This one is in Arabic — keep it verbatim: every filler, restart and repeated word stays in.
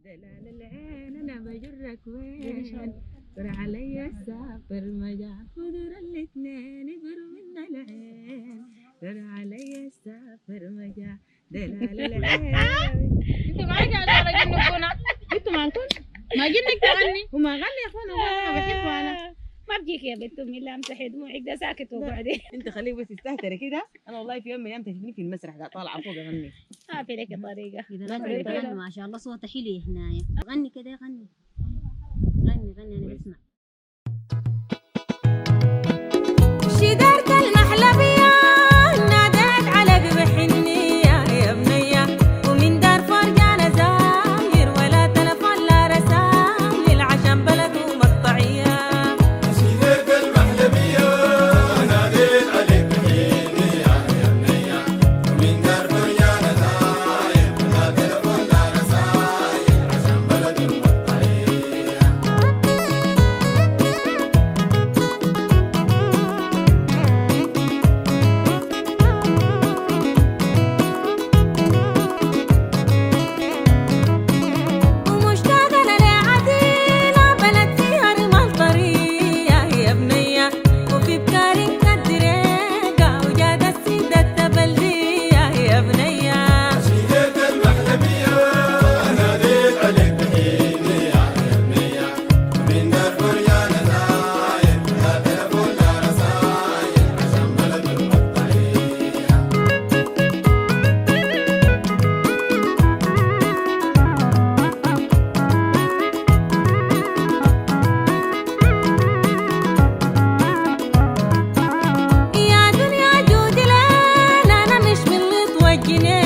دلال العين انا بجرك وين فر علي السافر مجا خضر الاثنين يفر من العين فر علي السافر مجا دلال العين. انتوا معاك على راجل نكونا انتوا معكم ما جنك تغني وما غني يا اخوانا والله بحبه انا. ما بجيك يا بنت امي لا امسحي دموعك ده ساكت وبعدين انت خليك بس تستهتري كده. انا والله في يوم من الايام تشوفيني في المسرح ده طالعه فوق اغني. ما في لك طريقه إذا ما لا في تغني لك. ما شاء الله صوتها حلو هنايا. غني كده غني غني غني أنا بسمع. شدرت المحلبية ناديت عليك بحنية يا بنية ومن دار فرجانة زاير ولا تلفون لا رسايل عشان بلده مقطعية. شدرت المحلبية ناديت عليك بحنية يا بنية ومن دار فرجانة زاير ولا تلفون لا رسايل عشان بلده مقطعية. ومشتاقة لعديلة بلد فيها رمال طرية يا بنية وفي بكارين كالدريقة وجاد السيدة التبلدية يا بنية. شدرت المحلبية ناديت عليك بحنية يا بنية ومن دار فرجانة زاير ولا تلفون لا رسايل عشان بلده مقطعية. يا دنيا جودي لين أنا مش من اللي توجني